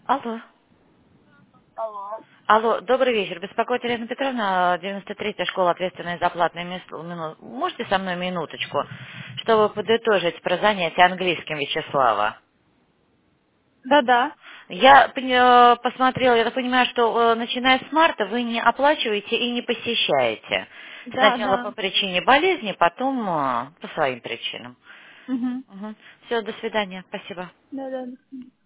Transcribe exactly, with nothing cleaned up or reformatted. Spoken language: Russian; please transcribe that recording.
Алло. Алло. Алло, добрый вечер. Беспокоит Елена Петровна, девяносто третья школа ответственной за платные мис- мину- Можете со мной минуточку, чтобы подытожить про занятие английским Вячеслава? Да-да. Я поня- посмотрела, я так понимаю, что э, начиная с марта вы не оплачиваете и не посещаете. Сначала Да-да. по причине болезни, потом э, по своим причинам. Угу. Все, до свидания. Спасибо. Да-да.